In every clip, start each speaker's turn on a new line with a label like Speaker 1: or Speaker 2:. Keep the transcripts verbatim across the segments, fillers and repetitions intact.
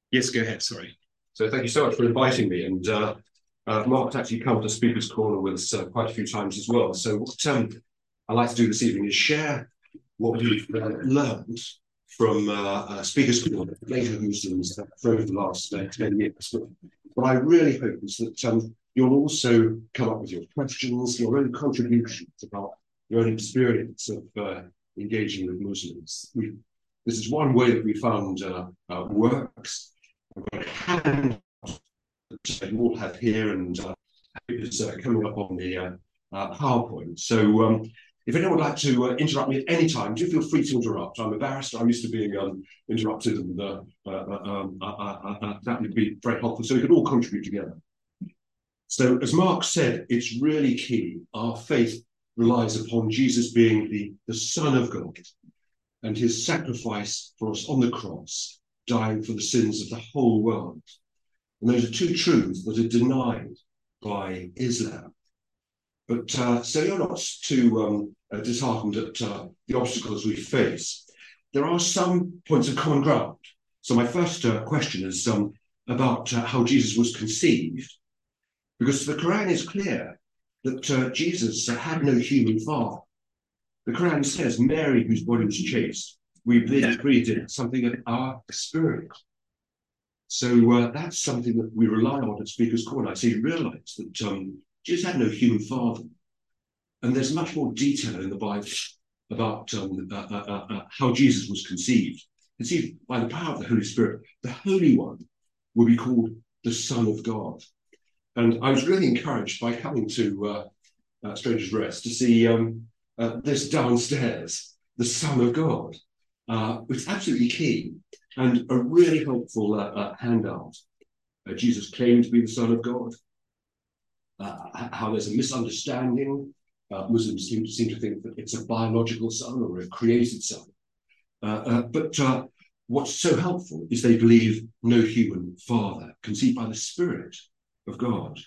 Speaker 1: Yes, go ahead. Sorry.
Speaker 2: So thank you so much for inviting me. And uh, uh, Mark's actually come to Speaker's Corner with us uh, quite a few times as well. So what um, I'd like to do this evening is share what we've uh, learned from uh, uh, Speaker's Corner, later Muslims uh, over the last uh, ten years. But what I really hope is that um, you'll also come up with your questions, your own contributions about your own experience of uh, engaging with Muslims. We, this is one way that we found uh, uh, works. I've got a hand that you all have here, and uh, it's uh, coming up on the uh, uh, PowerPoint. So um, if anyone would like to uh, interrupt me at any time, do feel free to interrupt. I'm a barrister. I'm used to being um, interrupted, and uh, uh, um, uh, uh, uh, that would be very helpful. So we could all contribute together. So as Mark said, it's really key. Our faith relies upon Jesus being the, the Son of God and his sacrifice for us on the cross, dying for the sins of the whole world. And those are two truths that are denied by Islam. But uh, so you're not too um, uh, disheartened at uh, the obstacles we face. There are some points of common ground. So my first uh, question is um, about uh, how Jesus was conceived, because the Quran is clear that uh, Jesus uh, had no human father. The Quran says Mary, whose body was chaste, we breathed something of our spirit. So uh, that's something that we rely on at Speaker's Corner. I say realize that um, Jesus had no human father. And there's much more detail in the Bible about um, uh, uh, uh, how Jesus was conceived. Conceived by the power of the Holy Spirit. The Holy One will be called the Son of God. And I was really encouraged by coming to uh, uh, Stranger's Rest to see um, uh, this downstairs, the Son of God. Uh, it's absolutely key and a really helpful uh, uh, handout. Uh, Jesus claimed to be the Son of God. Uh, how there's a misunderstanding. Uh, Muslims seem to, seem to think that it's a biological son or a created son. Uh, uh, but uh, what's so helpful is they believe no human father, conceived by the Spirit of God.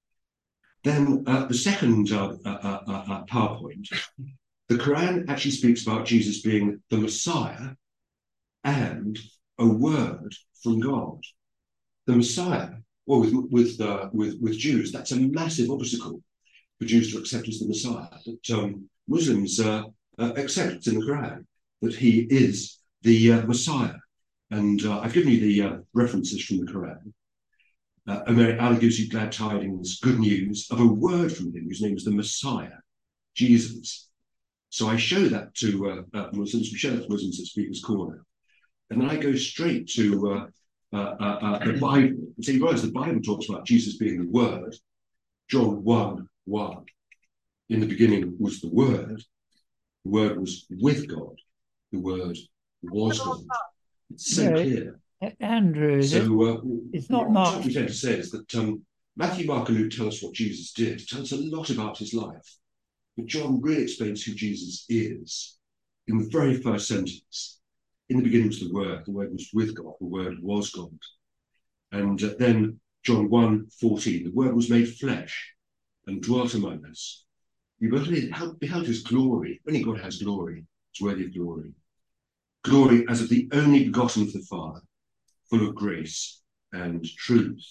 Speaker 2: Then uh, the second uh, uh, uh, uh, PowerPoint, the Quran actually speaks about Jesus being the Messiah and a word from God. The Messiah, well, with with uh, with with Jews, that's a massive obstacle for Jews to accept as the Messiah. That um, Muslims uh, uh, accept in the Quran that he is the uh, Messiah, and uh, I've given you the uh, references from the Quran. Uh, Allah gives you glad tidings, good news of a word from him whose name is the Messiah, Jesus. So I show that to uh, uh, Muslims. We show that to Muslims at Speaker's Corner. And then I go straight to uh, uh, uh, uh, the Bible. And so you realize the Bible talks about Jesus being the Word. John one, one. In the beginning was the Word. The Word was with God. The Word was God. It's so
Speaker 3: Yeah,
Speaker 2: clear.
Speaker 3: Andrew,
Speaker 2: So uh,
Speaker 3: it's not
Speaker 2: what
Speaker 3: Mark.
Speaker 2: we tend to say is that um, Matthew, Mark, and Luke tell us what Jesus did, tell us a lot about his life. But John really explains who Jesus is in the very first sentence. In the beginning was the Word, the Word was with God, the Word was God. And uh, then John one, fourteen, the Word was made flesh and dwelt among us. We beheld, beheld his glory. Only God has glory. It's worthy of glory. Glory as of the only begotten of the Father, full of grace and truth.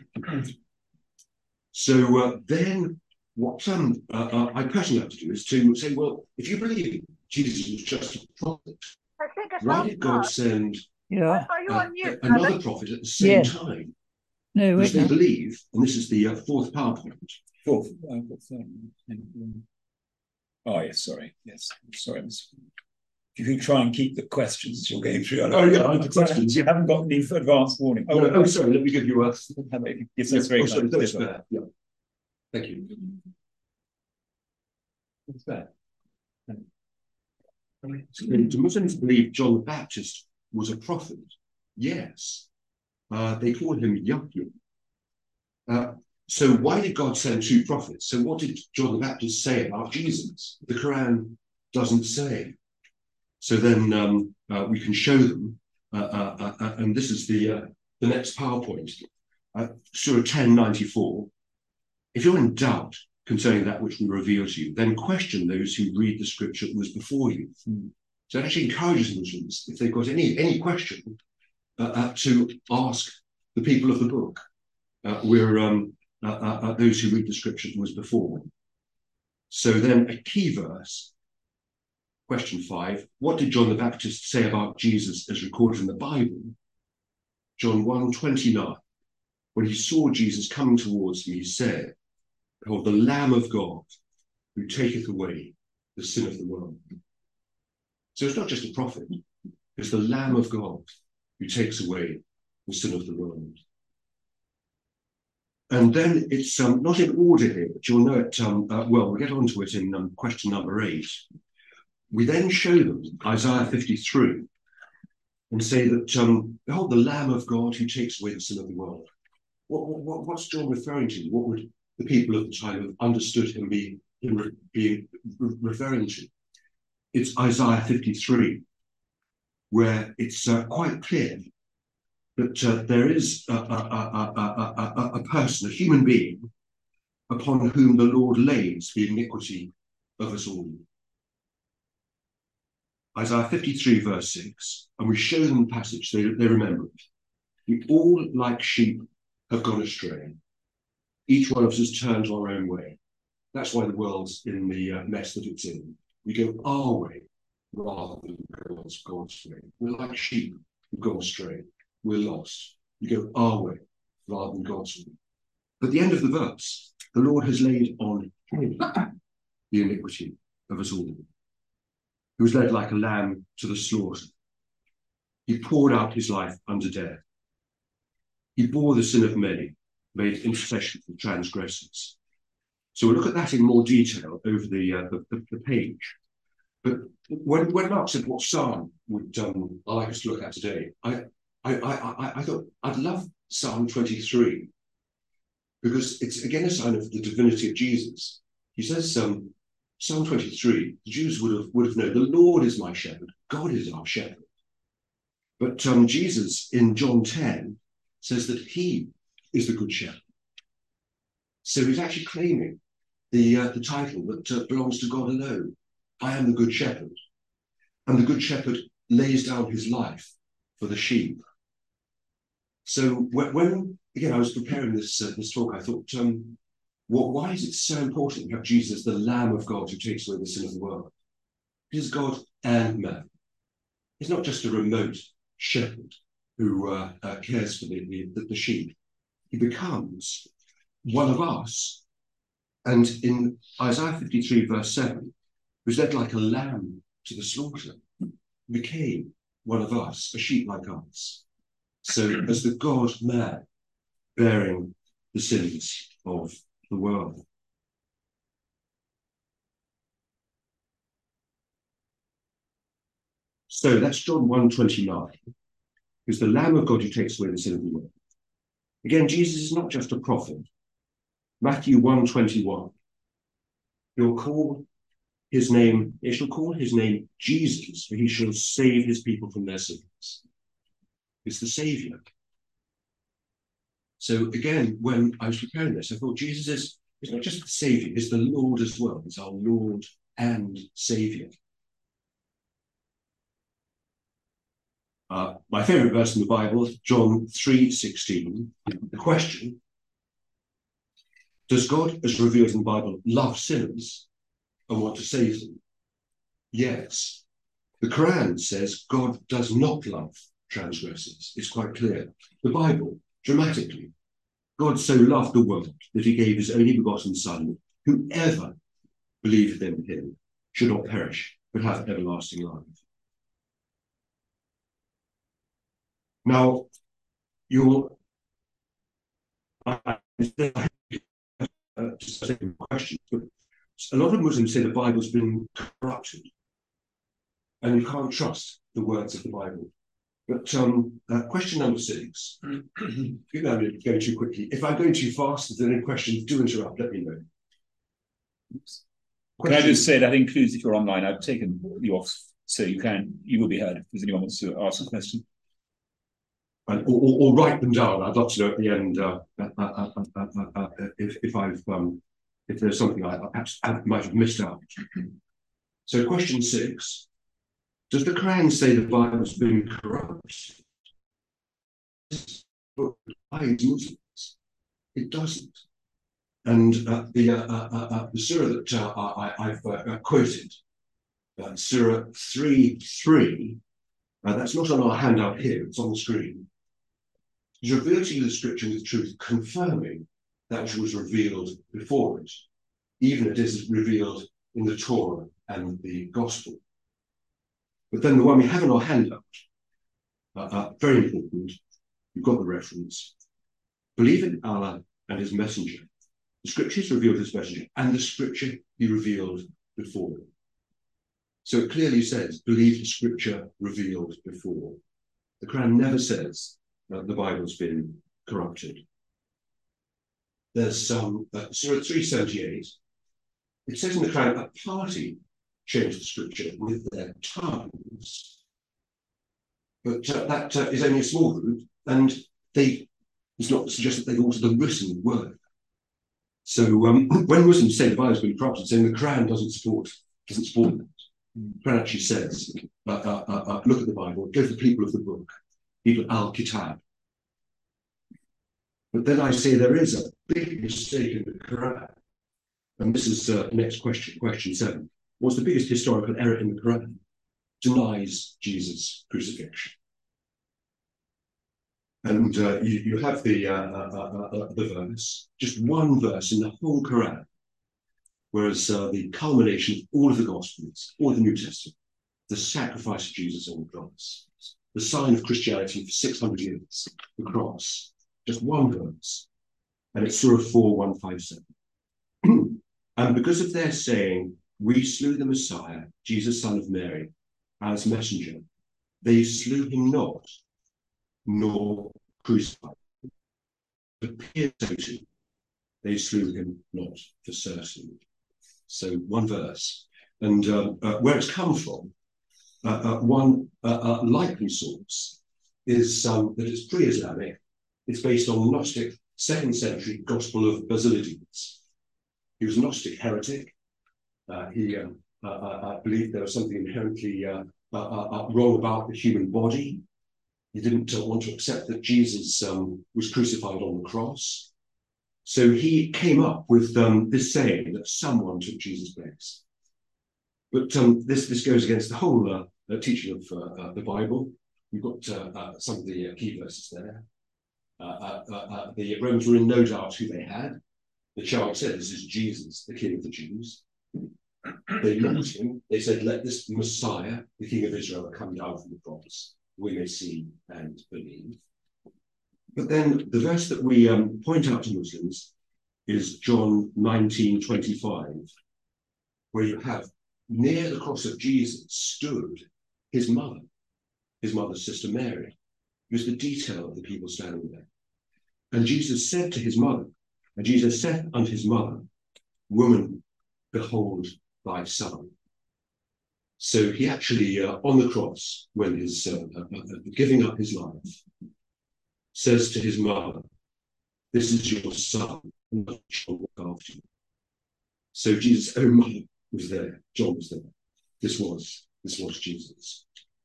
Speaker 2: So uh, then what um, uh, uh, I personally like to do is to say, well, if you believe Jesus was just a prophet, why did God send
Speaker 3: Yeah.
Speaker 2: uh, another prophet at the same
Speaker 3: Yes.
Speaker 2: time?
Speaker 3: No,
Speaker 2: Because
Speaker 3: wait,
Speaker 2: they
Speaker 3: no.
Speaker 2: believe, and this is the uh, fourth PowerPoint.
Speaker 1: Fourth. Uh, oh, yes, sorry. Yes, sorry. If you try and keep the questions you're going through.
Speaker 2: Oh, yeah, I have the questions.
Speaker 1: You haven't got any advance warning.
Speaker 2: Oh, no, oh, sorry, let me give you a...
Speaker 1: Yes, that's very
Speaker 2: oh, sorry,
Speaker 1: nice.
Speaker 2: that's fair. Yeah. Thank you. That's fair. Do Muslims believe John the Baptist was a prophet? Yes. Uh, they call him Yahya. Uh, so why did God send two prophets? So what did John the Baptist say about Jesus? The Quran doesn't say. So then um, uh, we can show them, uh, uh, uh, and this is the uh, the next PowerPoint. Uh, Surah ten ninety-four. If you're in doubt concerning that which we reveal to you, then question those who read the scripture that was before you. Mm. So it actually encourages Muslims, if they've got any any question, uh, uh, to ask the people of the book. Uh, we're um, uh, uh, uh, those who read the scriptures was before. So then a key verse, question five, what did John the Baptist say about Jesus as recorded in the Bible? John one twenty-nine, when he saw Jesus coming towards him, he said, behold, the Lamb of God who taketh away the sin of the world. So it's not just a prophet, it's the Lamb of God who takes away the sin of the world. And then it's um, not in order here, but you'll know it, um, uh, well, we'll get onto it in um, question number eight. We then show them Isaiah fifty-three and say that, um, behold, the Lamb of God who takes away the sin of the world. What, what, what's John referring to? What would the people of the time have understood him being, him re being re referring to? It's Isaiah fifty-three, where it's uh, quite clear that uh, there is a, a, a, a, a, a person, a human being, upon whom the Lord lays the iniquity of us all. Isaiah fifty-three, verse six, and we show them the passage, they, they remember it. We all, like sheep, have gone astray. Each one of us has turned our own way. That's why the world's in the uh, mess that it's in. We go our way rather than God's, God's way. We're like sheep who go astray. We're lost. We go our way rather than God's way. But at the end of the verse, the Lord has laid on him the iniquity of us all. He was led like a lamb to the slaughter. He poured out his life unto death. He bore the sin of many, made intercession for transgressors. So we'll look at that in more detail over the, uh, the, the page. But when, when Mark said what psalm would um, I like us to look at today, I, I, I, I thought I'd love Psalm twenty-three, because it's again a sign of the divinity of Jesus. He says, um, Psalm twenty-three, the Jews would have, would have known, the Lord is my shepherd, God is our shepherd. But um, Jesus in John ten says that he is the good shepherd. So he's actually claiming the, uh, the title that uh, belongs to God alone. I am the good shepherd. And the good shepherd lays down his life for the sheep. So when, when again, I was preparing this, uh, this talk, I thought, um, well, why is it so important to have Jesus, the Lamb of God who takes away the sin of the world? He is God and man. He's not just a remote shepherd who uh, uh, cares for the, the, the sheep. He becomes one of us. And in Isaiah fifty-three, verse seven, he was led like a lamb to the slaughter. He became one of us, a sheep like us. So as the God-man bearing the sins of the world. So that's John one twenty-nine. Who's the Lamb of God who takes away the sin of the world. Again, Jesus is not just a prophet. Matthew one twenty-one. He'll call his name, he shall call his name Jesus, for he shall save his people from their sins. It's the Savior. So again, when I was preparing this, I thought Jesus is, is not just the Savior, he's the Lord as well. He's our Lord and Savior. Uh, my favorite verse in the Bible, John three sixteen. The question, does God, as revealed in the Bible, love sinners and want to save them? Yes. The Quran says God does not love transgressors. It's quite clear. The Bible, dramatically, God so loved the world that he gave his only begotten Son, whoever believeth in him should not perish, but have everlasting life. Now, you'll uh, just a question, but a lot of Muslims say the Bible's been corrupted, and you can't trust the words of the Bible. But um, uh, question number six. I'm going too quickly. If I'm going too fast, if there are any questions, do interrupt. Let me know.
Speaker 1: Can I just say that includes if you're online? I've taken you off, so you can you will be heard if there's anyone wants to ask a question.
Speaker 2: And, or, or, or write them down. I'd love to know at the end uh, uh, uh, uh, uh, uh, if, if I've um, if there's something I perhaps I might have missed out. So, question six: does the Quran say the Bible's been corrupted? book divides Muslims. It doesn't. And uh, the, uh, uh, uh, the surah that uh, I, I've uh, quoted, uh, Surah three three, uh, that's not on our handout here, it's on the screen. Is revealed to you the scripture with truth, confirming that which was revealed before it, even it is revealed in the Torah and the Gospel. But then the one we have in our handout, uh, uh, very important, you've got the reference. Believe in Allah and his messenger. The scriptures revealed his messenger, and the scripture he revealed before. So it clearly says, believe the scripture revealed before. The Quran never says that the Bible's been corrupted. There's some, um, uh, Surah three seventy-eight, it says in the Quran, a party changed the scripture with their tongues. But uh, that uh, is only a small group, and they, it's not to suggest that they've altered the written word. So um, when Muslims say the Bible's been corrupted, saying the Quran doesn't support, doesn't support that. The Quran actually says, uh, uh, uh, uh, look at the Bible, go to the people of the book, people al-Kitab. But then I say there is a big mistake in the Quran. And this is uh, the next question, question seven. What's the biggest historical error in the Quran? Denies Jesus' crucifixion. And uh, you, you have the, uh, uh, uh, uh, the verse, just one verse in the whole Quran, whereas uh, the culmination of all of the Gospels, all of the New Testament, the sacrifice of Jesus on the cross, the sign of Christianity for six hundred years, the cross, just one verse, and it's Surah four one five seven. And because of their saying, we slew the Messiah, Jesus, son of Mary, as messenger, they slew him not, nor crucified him. But piercing, they slew him not for certain. So one verse. And uh, uh, where it's come from, uh, uh, one uh, uh, likely source is um, that it's pre-Islamic. It's based on the Gnostic second century Gospel of Basilides. He was a Gnostic heretic. Uh, he uh, uh, uh, believed there was something inherently uh, uh, uh, wrong about the human body. He didn't uh, want to accept that Jesus um, was crucified on the cross. So he came up with um, this saying that someone took Jesus' place. But um, this, this goes against the whole uh, uh, teaching of uh, uh, the Bible. We've got uh, uh, some of the uh, key verses there. Uh, uh, uh, uh, the Romans were in no doubt who they had. The child said, this is Jesus, the King of the Jews. They mocked him. They said, let this Messiah, the King of Israel, come down from the cross. We may see and believe. But then the verse that we um, point out to Muslims is John nineteen twenty-five, where you have near the cross of Jesus stood his mother, his mother's sister Mary. It was the detail of the people standing there. And Jesus said to his mother, and Jesus said unto his mother, woman, behold thy son. So he actually, uh, on the cross, when he's uh, uh, uh, giving up his life, says to his mother, this is your son, and I shall look after you. So Jesus' own mother was there, John was there. This was, this was Jesus.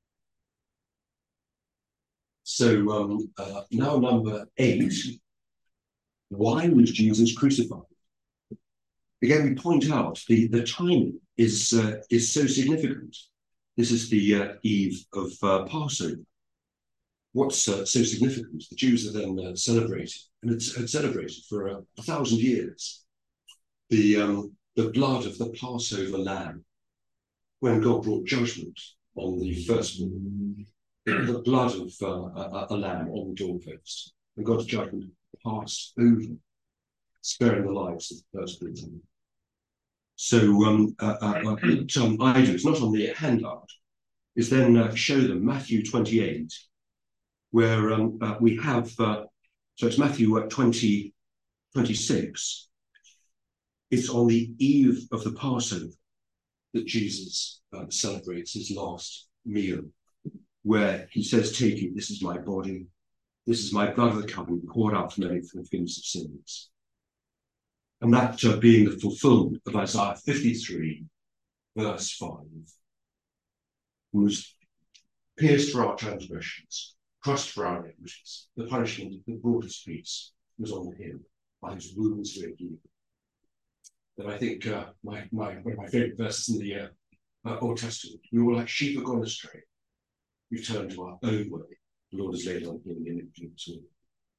Speaker 2: So um, uh, now number eight, why was Jesus crucified? Again, we point out the, the timing is, uh, is so significant. This is the uh, eve of uh, Passover. What's uh, so significant? The Jews are then uh, celebrating, and it's had celebrated for uh, a thousand years, the, um, the blood of the Passover lamb, when God brought judgment on the firstborn, the blood of uh, a, a lamb on the doorpost, and God's judgment passed over, sparing the lives of the firstborn. So um, uh, uh, what um, I do, it's not on the handout, is then uh, show them Matthew twenty-eight, where um, uh, we have, uh, so it's Matthew uh, twenty, twenty-six. It's on the eve of the Passover that Jesus uh, celebrates his last meal, where he says, take it, this is my body, this is my blood of the covenant, poured out for many for the forgiveness of sins. And that uh, being the fulfillment of Isaiah fifty-three, verse five, who was pierced for our transgressions, crushed for our iniquities. The punishment that brought us peace was on him. By his wounds we are healed. And I think uh, my, my, one of my favourite verses in the uh, uh, Old Testament, we were like sheep have gone astray. We've turned to our own way. The Lord has laid on him the iniquity of us all.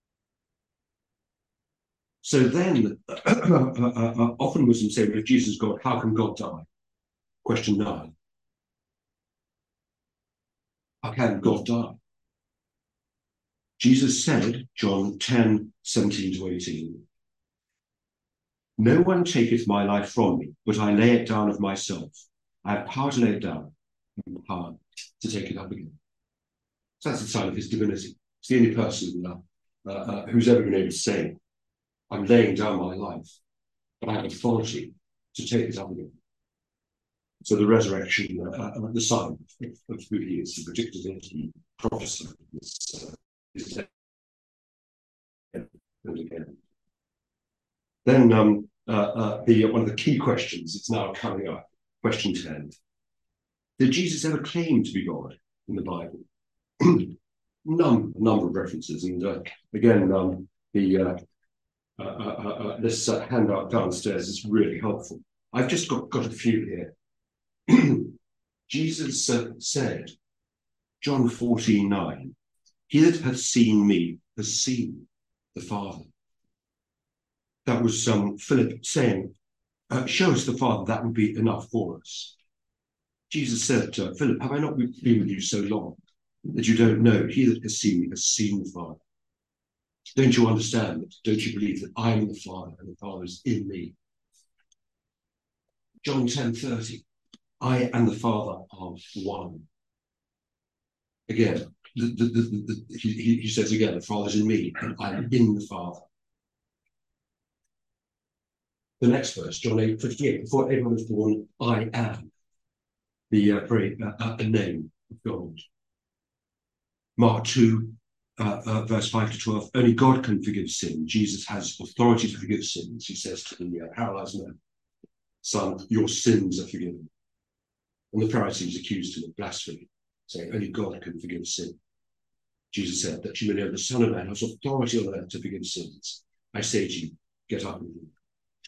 Speaker 2: So then, uh, uh, uh, often Muslims say, well, if Jesus is God, how can God die? Question nine. How can God die? Jesus said, John ten, seventeen to eighteen, no one taketh my life from me, but I lay it down of myself. I have power to lay it down, and power to take it up again. So that's the sign of his divinity. It's the only person uh, uh, uh, who's ever been able to say, I'm laying down my life, but I have authority to take it up again. So the resurrection, uh, uh, the sign of, of who he is, the predictability, prophecy, is, uh, is and again. Then um, uh, uh, the one of the key questions, it's now coming up, question ten. Did Jesus ever claim to be God in the Bible? Num number of references, and uh, again, um, the uh, uh, uh, uh, this uh, handout downstairs is really helpful. I've just got, got a few here. Jesus uh, said, John fourteen nine, he that hath seen me has seen the Father. That was um, Philip saying, uh, show us the Father, that would be enough for us. Jesus said to Philip, have I not been with you so long that you don't know? He that has seen me has seen the Father. Don't you understand that? Don't you believe that I am the Father and the Father is in me? John ten thirty, I and the Father are one. Again, the, the, the, the, he, he says again, the Father is in me and I am in the Father. The next verse, John eight fifty-eight, before Abraham was born, I am the uh, very, uh, uh, name of God. Mark two, uh, uh, verse five to twelve, only God can forgive sin. Jesus has authority to forgive sins. He says to the uh, paralyzed man, son, your sins are forgiven. And the Pharisees accused him of blasphemy, saying only God can forgive sin. Jesus said that you may know the Son of Man has authority on earth to forgive sins. I say to you, get up and walk.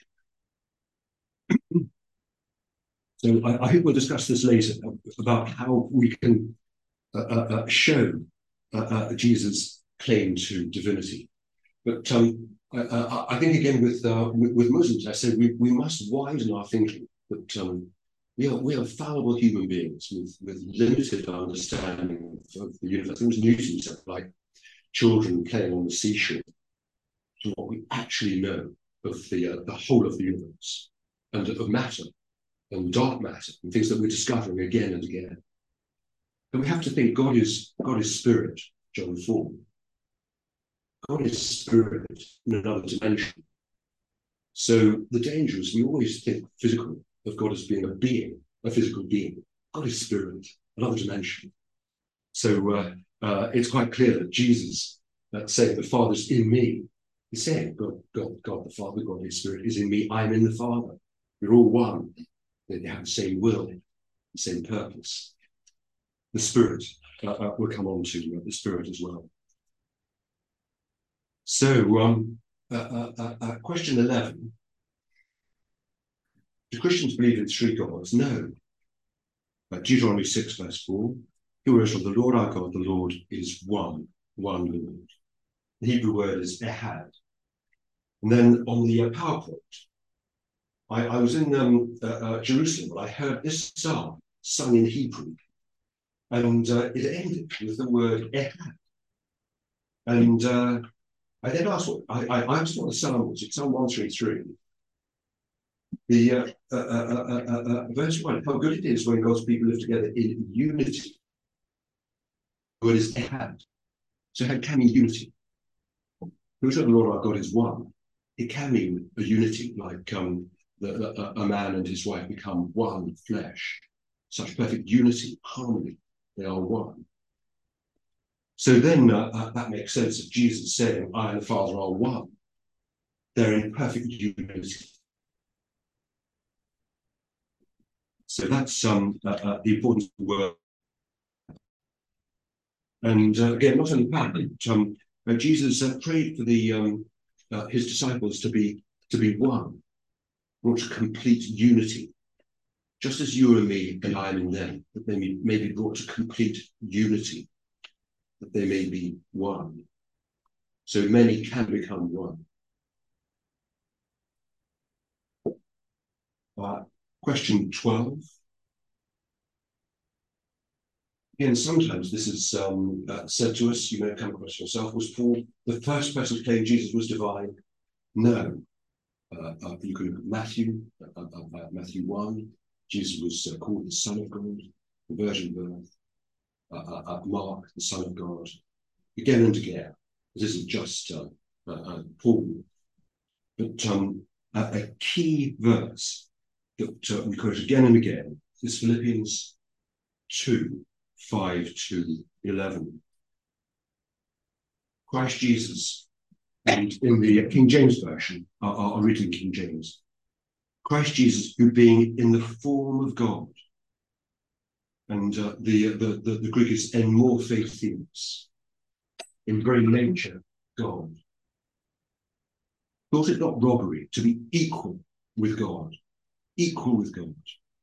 Speaker 2: So I, I hope we'll discuss this later about how we can uh, uh, show uh, uh, Jesus' claim to divinity. But um, I, I think again with, uh, with with Muslims, I said we, we must widen our thinking. That um, we are we are fallible human beings with, with limited understanding of the universe. It was Newton said, like children playing on the seashore, to what we actually know of the uh, the whole of the universe and of matter and dark matter and things that we're discovering again and again. But we have to think God is God is spirit, John four. God is spirit in another dimension. So the danger is we always think physical of God as being a being, a physical being. God is spirit, another dimension. So uh, uh, it's quite clear that Jesus, uh, saying the Father's in me, he's saying God, God, God the Father, God His Spirit is in me, I'm in the Father. We're all one. They have the same will, the same purpose. The Spirit, uh, uh, we'll come on to uh, the Spirit as well. So, um, uh, uh, uh, uh, question eleven. Do Christians believe in three gods? No. Uh, Deuteronomy six, verse four. Hear, Israel, the Lord our God, the Lord is one, one Lord. The Hebrew word is ehad. And then on the uh, PowerPoint, I, I was in um, uh, uh, Jerusalem and I heard this psalm sung in Hebrew. And uh, it ended with the word ehad. And uh, I then asked what I, I, I asked what the psalm was. It's Psalm one thirty-three. The uh, uh, uh, uh, uh, uh, verse one, how good it is when God's people live together in unity. The word is ehad. So it can mean unity. Who's the Lord our God is one. It can mean a unity, like um, the, the, a man and his wife become one flesh. Such perfect unity, harmony, they are one. So then uh, uh, that makes sense of Jesus saying, I and the Father are one. They're in perfect unity. So that's um, uh, uh, the important word. And uh, again, not only that, but, um, uh, Jesus uh, prayed for the um, uh, his disciples to be to be one, brought to complete unity, just as you and me and I am in them, that they may, may be brought to complete unity, that they may be one. So many can become one. Uh, question twelve. Again, sometimes this is um, uh, said to us, you may have come across yourself, was Paul the first person to claim Jesus was divine? No. Uh, uh, you could look at Matthew, uh, uh, uh, Matthew one, Jesus was uh, called the Son of God, the virgin birth. Uh, uh, uh, Mark, the Son of God, again and again. This isn't just uh, uh, uh, Paul, but um, a, a key verse that uh, we quote again and again is Philippians two, five to eleven. Christ Jesus, and in the King James Version, I'll, I'll read in King James. Christ Jesus, who being in the form of God, and uh, the, the, the, the Greek is en morphe theos, in very nature, God, thought it not robbery to be equal with God, equal with God.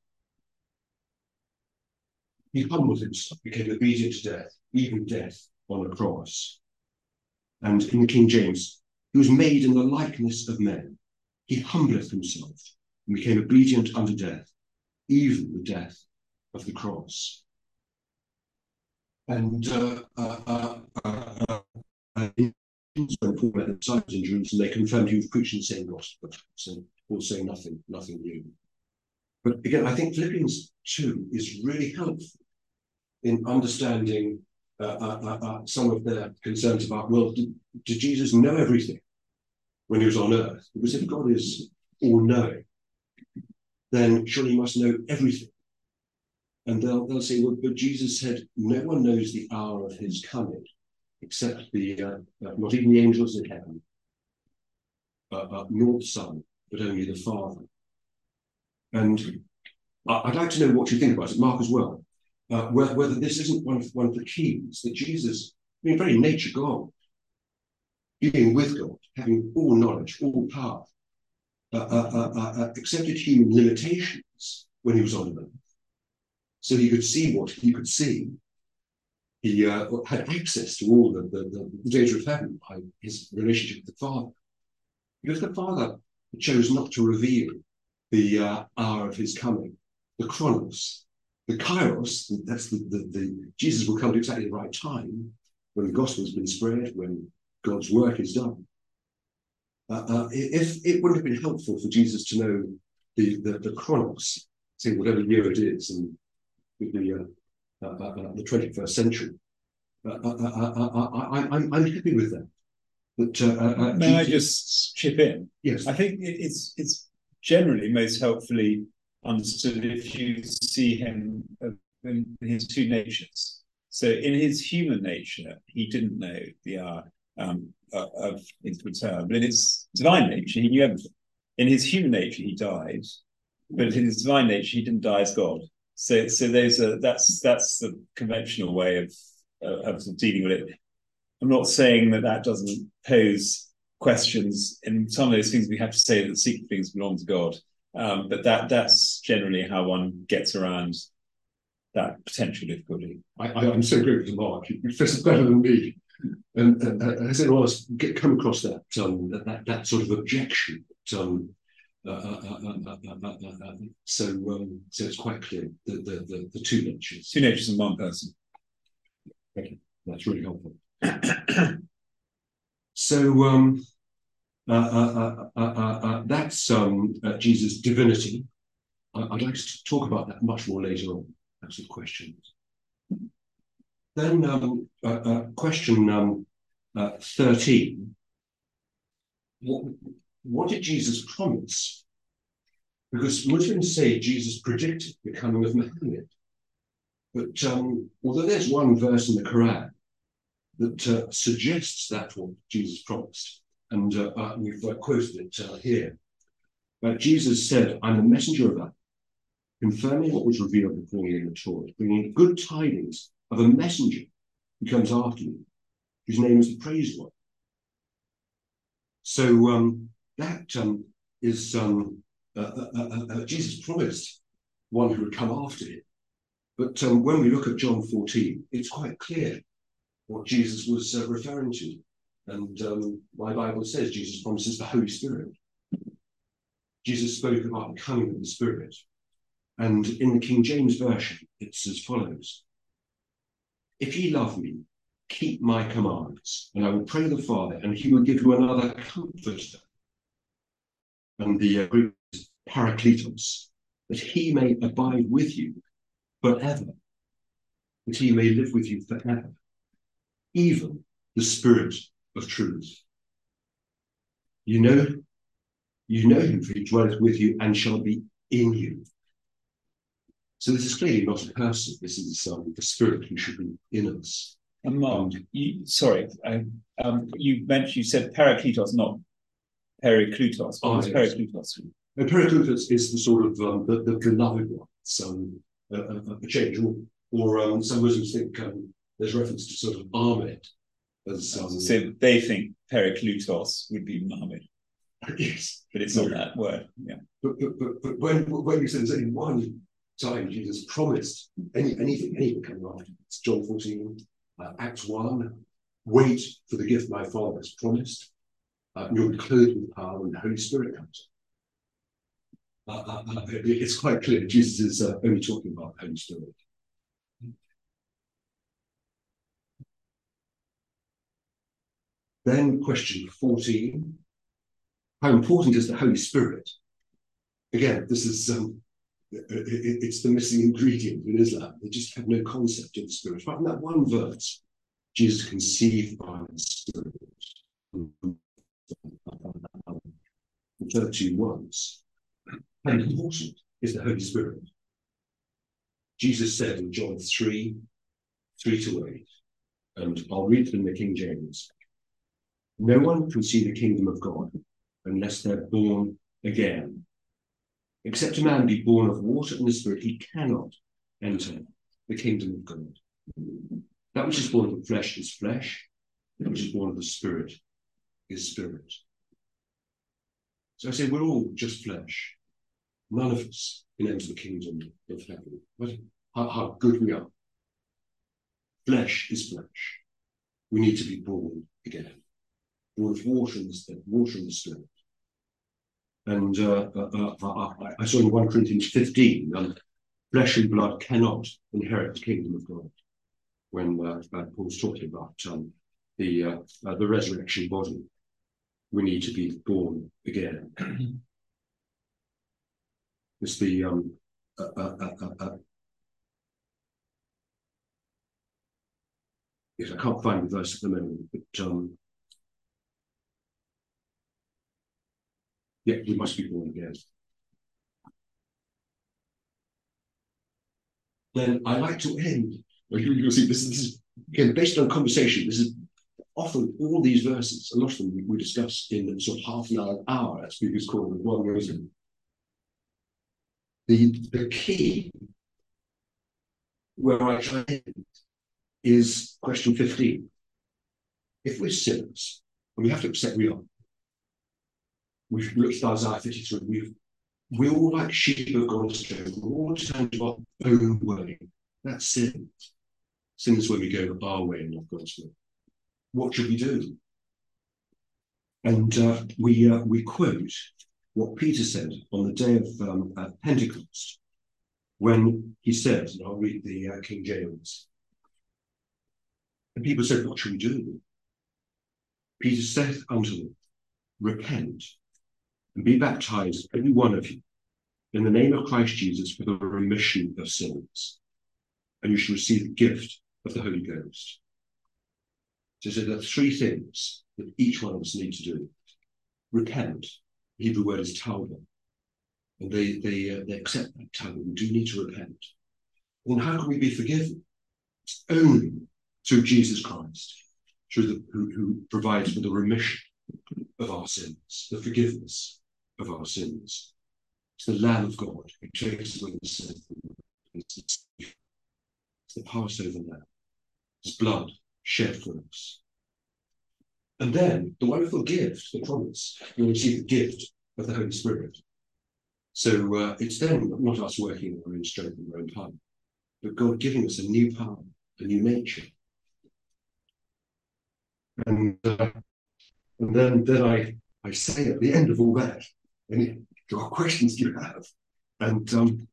Speaker 2: He humbled himself, became obedient to death, even death on a cross. And in the King James, he was made in the likeness of men. He humbleth himself and became obedient unto death, even the death of the cross. And uh, uh, uh, uh, uh, when Paul met the disciples in Jerusalem, they confirmed he was preaching the same gospel, so Paul saying nothing, nothing new. But again, I think Philippians two is really helpful in understanding uh, uh, uh, uh, some of their concerns about, well, did, did Jesus know everything when he was on earth? Because if God is all-knowing, then surely he must know everything. And they'll, they'll say, well, but Jesus said, no one knows the hour of his coming, except the, uh, uh, not even the angels in heaven, uh, uh, nor the Son, but only the Father. And I'd like to know what you think about it, Mark, as well, uh, whether, whether this isn't one of, one of the keys that Jesus, I mean, very nature God, being with God, having all knowledge, all power, uh, uh, uh, uh, accepted human limitations when he was on earth, so he could see what he could see. He uh, had access to all the, the, the data of heaven by his relationship with the Father. Because the Father chose not to reveal the uh, hour of his coming, the chronos, the kairos, that's the, the, the, Jesus will come at exactly the right time, when the gospel has been spread, when God's work is done. Uh, uh, if it wouldn't have been helpful for Jesus to know the, the, the chronos, say whatever year it is, and the, uh, uh, uh, the twenty-first century, uh, uh, uh, uh, uh, I, I'm, I'm happy with that. But, uh, uh,
Speaker 1: May Jesus, I just chip in?
Speaker 2: Yes.
Speaker 1: I think it's it's generally most helpfully understood if you see him in his two natures. So in his human nature, he didn't know the hour um, of his return, but in his divine nature, he knew everything. In his human nature, he died, but in his divine nature, he didn't die as God. So, so those are that's that's the conventional way of uh, of dealing with it. I'm not saying that that doesn't pose questions. In some of those things, we have to say that the secret things belong to God. Um, but that that's generally how one gets around that potential difficulty.
Speaker 2: I, I, I'm so grateful to Mark. He fits better than me. And, and, and has anyone else get, come across that, um, that that sort of objection? Um, uh, uh, uh, uh, uh, uh, uh, so, um, so it's quite clear the the the, the two natures.
Speaker 1: Two natures in one person.
Speaker 2: Thank you. That's really helpful. So um, uh, uh, uh, uh, uh, that's um, uh, Jesus' divinity. I, I'd like to talk about that much more later on. That's the questions. Then um, uh, uh, question um, uh, thirteen. What, what did Jesus promise? Because Muslims say Jesus predicted the coming of Muhammad. But um, although there's one verse in the Quran that uh, suggests that's what Jesus promised, and uh, uh, we've uh, quoted it uh, here. But Jesus said, I'm the messenger of Allah, confirming what was revealed before me in the Torah, bringing good tidings of a messenger who comes after you, whose name is the praised one. So um, that um, is um, uh, uh, uh, uh, Jesus promised one who would come after him. But um, when we look at John fourteen, it's quite clear what Jesus was uh, referring to. And um, my Bible says Jesus promises the Holy Spirit. Jesus spoke about the coming of the Spirit. And in the King James Version, it's as follows. If ye love me, keep my commands, and I will pray the Father, and he will give you another comforter. And the uh, Greek is Parakletos, that he may abide with you forever, that he may live with you forever, even the Spirit of truth. You know, you know him, for he dwelleth with you and shall be in you. So this is clearly not a person. This is um, the Spirit who should be in us.
Speaker 1: And Mark, um, you, sorry, I, um, you mentioned, you said Parakletos, not Periklutos. What was Periklutos?
Speaker 2: No, Periklutos is the sort of um, the, the beloved one. So uh, a, a change, or, or um, some Muslims think um, there's reference to sort of Ahmed. As, um,
Speaker 1: so they think Periklutos would be Muhammad.
Speaker 2: Yes,
Speaker 1: but it's not that word. Yeah.
Speaker 2: But but but, but when when you say there's only one time Jesus promised any anything anything coming after, it's John fourteen, uh, Acts one. Wait for the gift my Father has promised. Uh, you'll be clothed with power when the Holy Spirit comes. Uh, uh, uh, it's quite clear Jesus is uh, only talking about the Holy Spirit. Then question fourteen. How important is the Holy Spirit? Again, this is um, it, it, it's the missing ingredient in Islam. They just have no concept of the Spirit. But in that one verse, Jesus conceived by the Spirit. thirty-two words. How important is the Holy Spirit? Jesus said in John three, three to eight, and I'll read it in the King James. No one can see the kingdom of God unless they're born again. Except a man be born of water and the Spirit, he cannot enter the kingdom of God. That which is born of the flesh is flesh, that which is born of the Spirit is spirit. So I say we're all just flesh. None of us can enter the kingdom of heaven. But how, how good we are. Flesh is flesh. We need to be born again. Born of water and the Spirit, water and the Spirit. And uh, uh, uh, I saw in First Corinthians fifteen, um, flesh and blood cannot inherit the kingdom of God. When uh, uh, Paul's talking about um, the uh, uh, the resurrection body, we need to be born again. It's the um, uh, uh, uh, uh, uh, yes, I can't find the verse at the moment, but um, yeah, we must be born again. Then I like to end. You'll see this, this is again based on conversation. This is often all these verses. A lot of them we, we discuss in sort of half an hour, hour, as speakers call it, one goes in. The the key where I try is question fifteen. If we're sinners, and we have to accept we are. We've looked at Isaiah fifty-three. We've we all like sheep have gone astray. We all turn to our own way. That's sin. Sin is when we go our way and not God's way. What should we do? And uh, we uh, we quote what Peter said on the day of um, uh, Pentecost, when he said, and I'll read the uh, King James. And people said, "What should we do?" Peter saith unto them, "Repent and be baptized, every one of you, in the name of Christ Jesus for the remission of sins, and you shall receive the gift of the Holy Ghost." So, so there are three things that each one of us need to do. Repent. The Hebrew word is tauba. And they, they, uh, they accept that tauba. We do need to repent. And how can we be forgiven? It's only through Jesus Christ, through the, who, who provides for the remission of our sins, the forgiveness of our sins. It's the Lamb of God who takes away the sin. It's the Passover lamb. His blood shed for us. And then the wonderful gift, the promise, you'll receive the gift of the Holy Spirit. So uh, it's then not us working in our own strength and our own power, but God giving us a new power, a new nature. And, uh, and then, then I, I say at the end of all that, any questions you have? And um,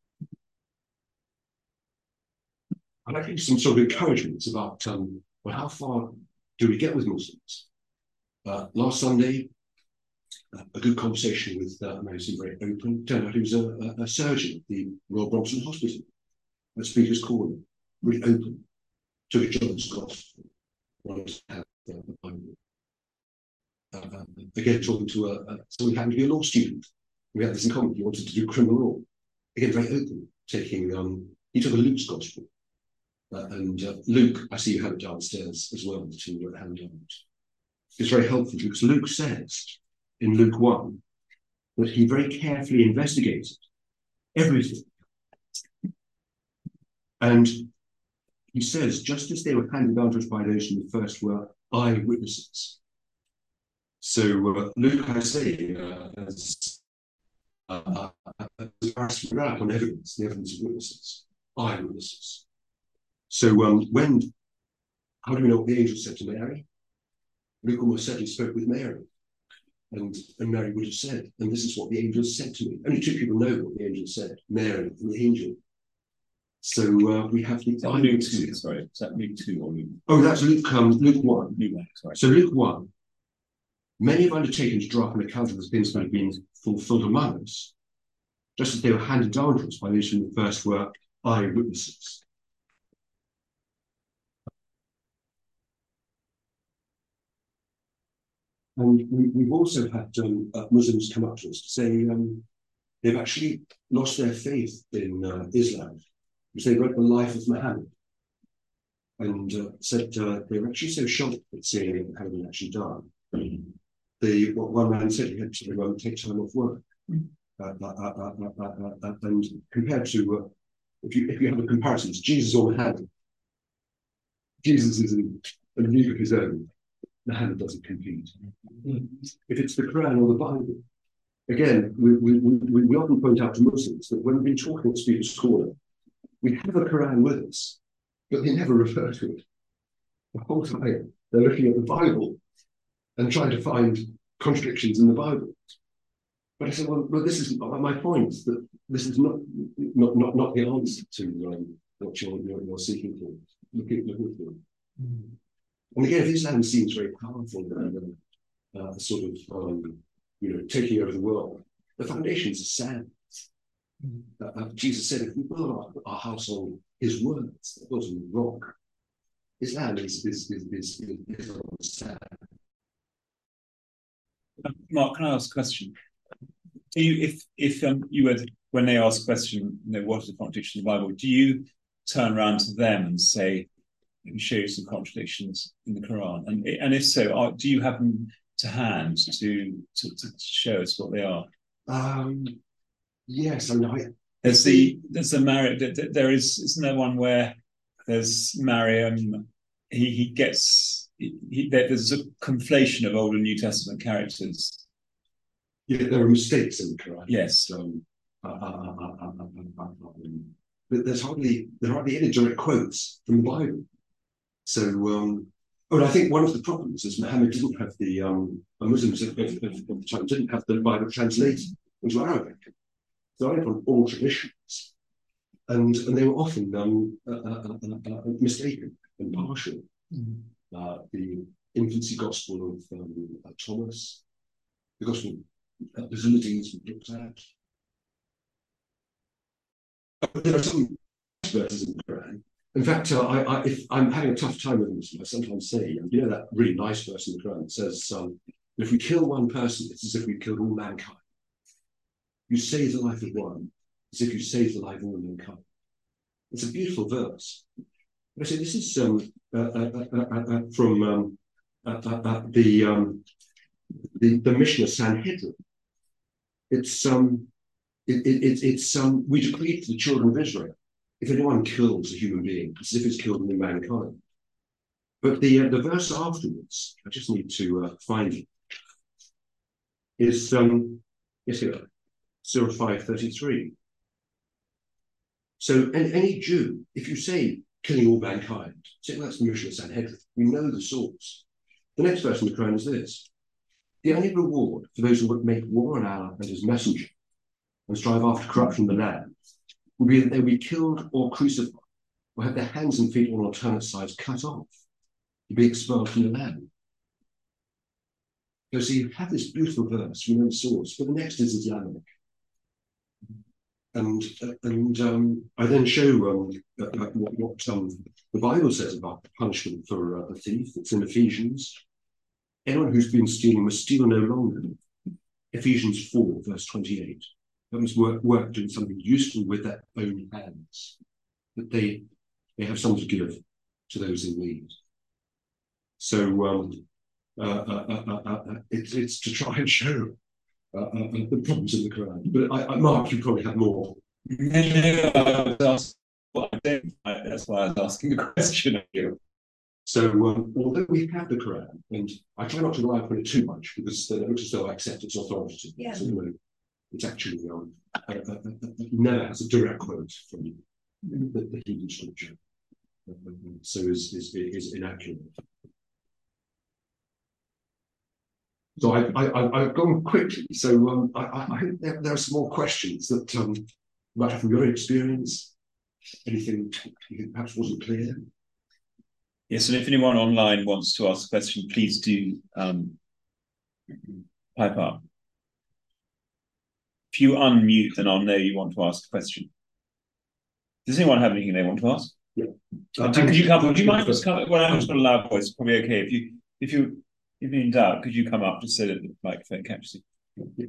Speaker 2: I'd like to give some sort of encouragements about um, well, how far do we get with Muslims? Uh, last Sunday, uh, a good conversation with uh, a man who seemed very open. Turned out he was a, a, a surgeon at the Royal Brompton Hospital. At Speaker's Corner, really open, took a children's gospel, wanted to have uh, the Bible. Uh, again, talking to a, a, someone who happened to be a law student. We had this in common. He wanted to do criminal law. Again, very open, taking, um, he took a Luke's gospel. Uh, and uh, Luke, I see you have it downstairs as well to uh, hand out. It's very helpful because Luke says in Luke one that he very carefully investigated everything. And he says, just as they were handed down to us by those from the first were eyewitnesses. So uh, Luke, I say, uh, has uh, uh, uh, on evidence, the evidence of witnesses, eyewitnesses. So um, when, how do we know what the angel said to Mary? Luke almost certainly spoke with Mary. And, and Mary would have said, and this is what the angel said to me. Only two people know what the angel said, Mary and the angel. So uh, we have the
Speaker 1: Luke two, sorry, is that Luke two or Luke?
Speaker 2: Oh, that's Luke, um, Luke one.
Speaker 1: Luke one, sorry.
Speaker 2: So Luke one, many have undertaken to draw up an account of the things that have been fulfilled among us, just as they were handed down to us by those from the first were eyewitnesses. And we, we've also had um, uh, Muslims come up to us to say um, they've actually lost their faith in uh, Islam, because they read the life of Muhammad and uh, said uh, they were actually so shocked at seeing how he actually died. The, what one man said, he had to um, take time off work. Uh, uh, uh, uh, uh, uh, uh, and compared to, uh, if, you, if you have a comparison, it's Jesus or Muhammad. Jesus is in a league of his own. Muhammad doesn't compete. If it's the Quran or the Bible, again, we, we, we, we often point out to Muslims that when we've been talking at Speaker's Corner, we have a Quran with us, but they never refer to it. The whole time they're looking at the Bible and trying to find contradictions in the Bible. But I said, well, well this is my point, that this is not not not, not the answer to um, what you're, you're, you're seeking for, looking, looking for. Mm. And again, if Islam seems very powerful and uh, sort of, um, you know, taking over the world, the foundations are sand. Mm. Uh, uh, Jesus said, if we build our, our house on his words, that built on rock, Islam is, is, is, is, is, is on sand.
Speaker 1: Mark, can I ask a question? Do you, if if um, you were, when they ask a question, you know, what is the contradiction in the Bible, do you turn around to them and say, let me show you some contradictions in the Quran? And, and if so, are, do you have them to hand to, to, to show us what they are?
Speaker 2: Um, yes, I know.
Speaker 1: There's the, there's the Mariam, there is, isn't there one where there's Mariam, he, he gets, he, he, there's a conflation of Old and New Testament characters.
Speaker 2: Yeah, there are mistakes in the Quran.
Speaker 1: Yes.
Speaker 2: Um, uh, uh, uh, uh, uh, uh, um, but there's hardly, there are hardly any direct quotes from the Bible. So, um, oh, and I think one of the problems is Muhammad didn't have the, um, Muslims of, of, of the time didn't have the Bible translated into Arabic. So I from all traditions. And, and they were often um, uh, uh, uh, uh, mistaken and partial. Mm-hmm. uh, the infancy gospel of um, uh, Thomas, the gospel of Basilides we looked at. But there are some verses in the Quran. In fact, uh, I, I, if I'm having a tough time with Muslims, I sometimes say, you know, that really nice verse in the Quran that says, um, if we kill one person, it's as if we killed all mankind. You save the life of one, as if you save the life of all mankind. It's a beautiful verse. I say this is um, uh, uh, uh, uh, uh, from um, uh, uh, uh, the, um, the the Mishnah Sanhedrin. It's um, it, it, it, it's um, we decree to the children of Israel, if anyone kills a human being, it's as if it's killed in mankind. But the uh, the verse afterwards, I just need to uh, find it, is um, yes, here, Surah five thirty-three. So, and any Jew, if you say killing all mankind, say well, that's Mushal Sanhedrin, we know the source. The next verse in the Quran is this: the only reward for those who would make war on Allah and His Messenger and strive after corruption in the land will be that they will be killed or crucified, or have their hands and feet on alternate sides cut off, to be expelled from the land. So, so you have this beautiful verse, we know the source, but the next is Islamic. And and um, I then show um, uh, what, what um, the Bible says about the punishment for uh, a thief. It's in Ephesians. Anyone who's been stealing must steal no longer. Ephesians four, verse twenty-eight. That was work, work doing something useful with their own hands. That they they have something to give to those in need. So um, uh, uh, uh, uh, uh, it's it's to try and show Uh, uh, the problems in the Quran. But I, I, Mark, you probably have more.
Speaker 1: No, no, I was asking, well, I don't, I, that's why I was asking the question of you.
Speaker 2: So, um, although we have the Quran, and I try not to rely upon it too much because then it looks as though I accept its authority.
Speaker 3: Yeah.
Speaker 2: So, you know, it's actually um, uh, uh, uh, never has a direct quote from the, the Hebrew scripture. Uh, so, is is is inaccurate. So I, I, I've gone quickly. So um, I, I hope there, there are some more questions that um, matter from your experience. Anything you perhaps wasn't clear?
Speaker 1: Yes, and if anyone online wants to ask a question, please do um, pipe up. If you unmute, then I'll know you want to ask a question. Does anyone have anything they want to ask?
Speaker 2: Yeah.
Speaker 1: Uh, could you come? Would you mind just coming? Well, I'm just got a loud voice. Probably okay if you if you. If you're in doubt, could you come up just so that the microphone catches you?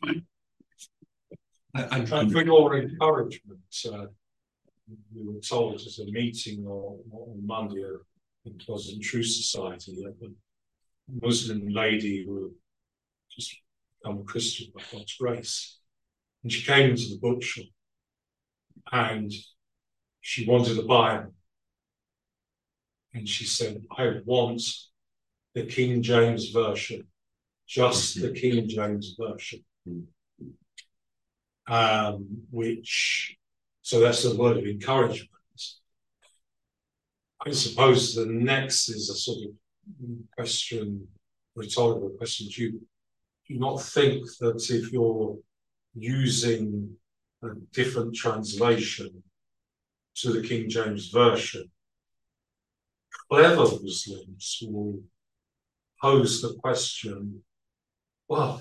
Speaker 4: And, and for your encouragement, uh, we were told at a meeting on, on Monday, it was in True Society, that a Muslim lady who had just become a Christian by God's grace. And she came into the bookshop and she wanted a Bible. And she said, I want the King James Version, just the King James Version. Um, which, so that's a word of encouragement. I suppose the next is a sort of question, rhetorical question. Do you, do you not think that if you're using a different translation to the King James Version, clever Muslims will pose the question, well,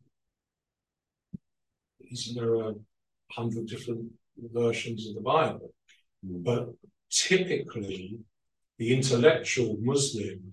Speaker 4: isn't there a hundred different versions of the Bible? Mm. But typically, the intellectual Muslim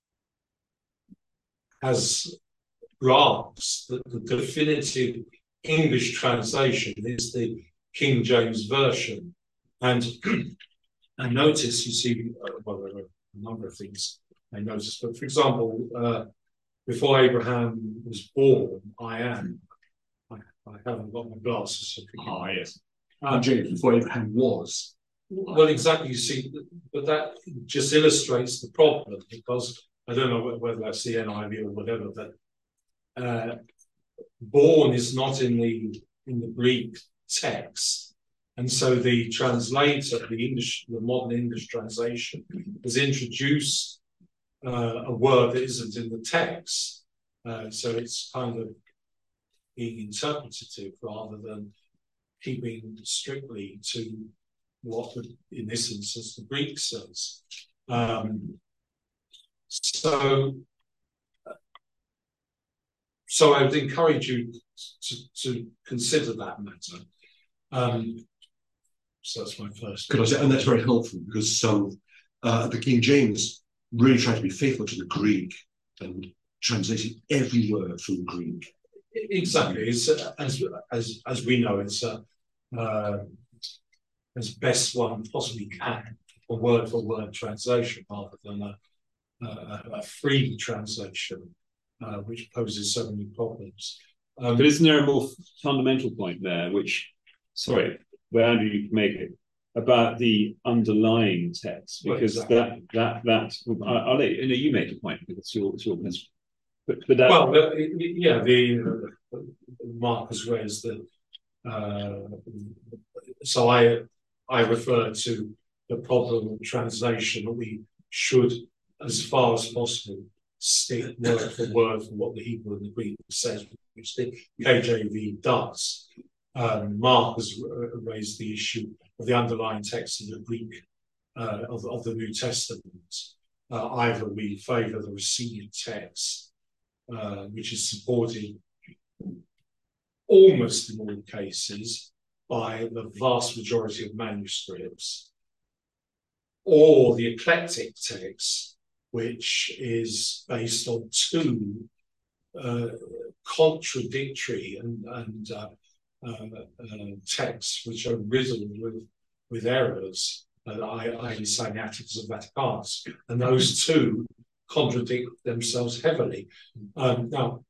Speaker 4: has grasped that the definitive English translation is the King James Version. And I notice, you see, well, there are a number of things I noticed, but for example, uh, before Abraham was born, I am. I, I haven't got my glasses. So
Speaker 2: ah, yes.
Speaker 4: Um,
Speaker 2: James, before Abraham was.
Speaker 4: Well, exactly. You see, but that just illustrates the problem, because I don't know whether that's the N I V or whatever, but uh, born is not in the in the Greek text, and so the translator, the English, the modern English translation, has introduced Uh, a word that isn't in the text. Uh, so it's kind of being interpretative rather than keeping strictly to what, the, in this instance, the Greek says. Um, so, so I would encourage you to, to consider that matter. Um, so that's my first.
Speaker 2: Could I say, and that's very helpful, because um, uh, the King James really trying to be faithful to the Greek and translating every word from the Greek.
Speaker 4: Exactly. It's, uh, as, as, as we know, it's uh, uh, as best one possibly can, a word-for-word translation rather than a, a, a free translation, uh, which poses so many problems.
Speaker 5: Um, but isn't there a more fundamental point there, which, sorry, where Andrew, you can make it,
Speaker 1: about the underlying text, because
Speaker 4: well, exactly.
Speaker 1: that that that I, I'll let you, you know, you made a point because it's your it's your question. But, but that,
Speaker 4: well, uh, yeah, the uh, Mark has raised the. Uh, so I I refer to the problem of translation that we should, as far as possible, stick word for word for what the Hebrew and the Greek says, which the K J V does. Um, Mark has raised the issue of the underlying text of the Greek uh, of, of the New Testament. Uh, either we favour the received text, uh, which is supported almost in all cases by the vast majority of manuscripts, or the eclectic text, which is based on two uh, contradictory and, and uh, uh, uh, texts which are riddled with, with errors, uh, I, I Sinaiticus and Vaticanus, and those two contradict themselves heavily. Um, now,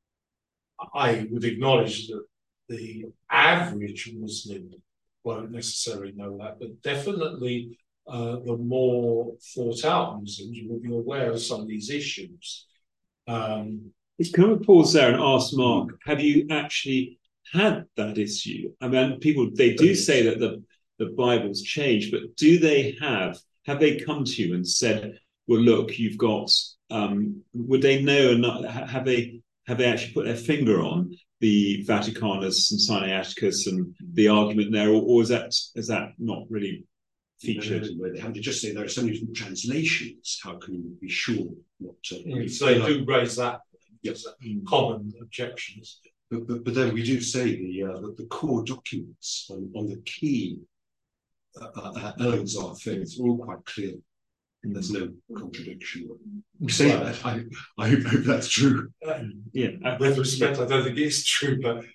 Speaker 4: I would acknowledge that the average Muslim won't necessarily know that, but definitely uh, the more thought out Muslims will be aware of some of these issues. Um,
Speaker 1: Can we pause there and ask Mark, have you actually had that issue? I mean, people, they do say that the, the Bible's changed, but do they have, have they come to you and said, well, look, you've got, um, would they know, and have they, have they actually put their finger on the Vaticanus and Sinaiticus and the argument there, or, or is that is that not really featured?
Speaker 2: No, they have to just say there are so many different translations. How can you be sure what to?
Speaker 4: Mm, so they do raise that, yes, common objections.
Speaker 2: But, but, but then we do say the uh, the, the core documents on, on the key uh, uh, elements of our faith are all quite clear. There's no contradiction. We say well, that. I, I hope, hope that's true.
Speaker 4: Uh, yeah. With respect, I don't think it's true, but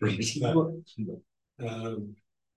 Speaker 4: uh, um,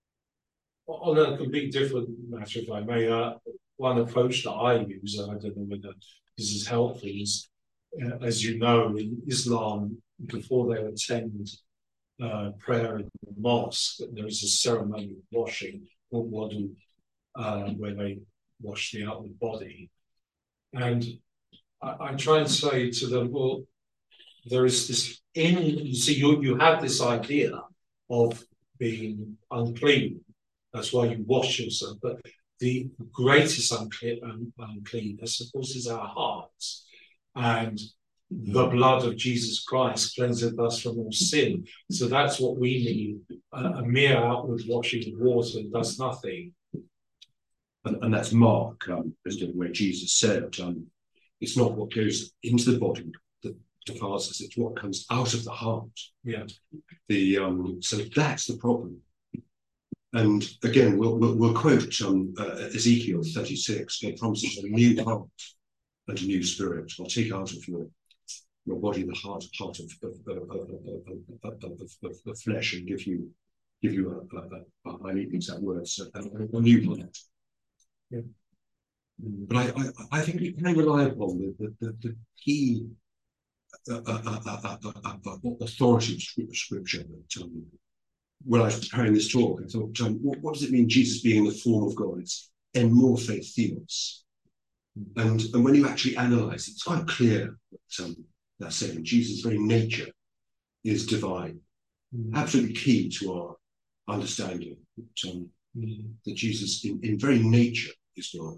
Speaker 4: on a completely different matter, if I may, uh, one approach that I use, and I don't know whether this is helpful, is, uh, as you know, in Islam, before they attend uh, prayer in the mosque, there is a ceremony of washing, or wudu, uh, where they wash the outward body. And I, I try and say to them, well, there is this in you see you you have this idea of being unclean. That's why you wash yourself. But the greatest unclean, un, uncleanness, of course, is our hearts. And the blood of Jesus Christ cleanseth us from all sin. So that's what we need. A, a mere outward washing of water does nothing.
Speaker 2: And, and that's Mark, um, where Jesus said, um, it's not what goes into the body that defiles us, it's what comes out of the heart.
Speaker 4: Yeah.
Speaker 2: The um, so that's the problem. And again, we'll we'll, we'll quote um, uh, Ezekiel thirty-six. God promises a new heart and a new spirit. I'll take out of your your body the heart heart of of, of, of, of, of, of flesh and give you give you a, a, a, I need the exact words a, a new heart. Yeah. But I, I, I think we can rely upon the, the, the, the key uh, uh, uh, uh, uh, uh, authority of Scripture. That, um, when I was preparing this talk, I thought, um, what, what does it mean, Jesus being in the form of God? It's en morphe theos. And, and when you actually analyze it, it's quite clear that um, that's saying Jesus' very nature is divine. Mm-hmm. Absolutely key to our understanding that, um, mm-hmm. that Jesus, in, in very nature, is God.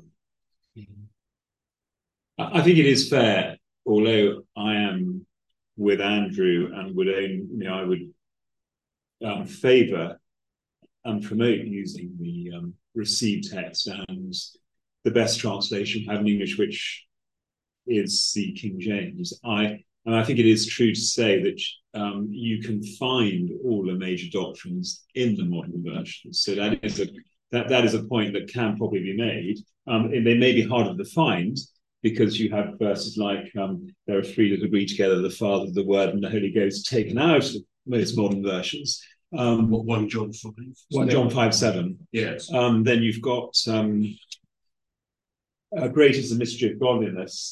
Speaker 1: I think it is fair, although I am with Andrew and would own, you know, I would um, favour and promote using the um, received text, and the best translation we have in English, which is the King James. I and I think it is true to say that um, you can find all the major doctrines in the modern versions. So that is a that that is a point that can probably be made. Um, and they may be harder to find because you have verses like um, there are three that agree together, the Father, the Word, and the Holy Ghost, taken out of most modern versions. Um,
Speaker 2: what, one John five?
Speaker 1: one John five seven.
Speaker 2: Yes.
Speaker 1: Um, then you've got um, uh, great is the mystery of godliness.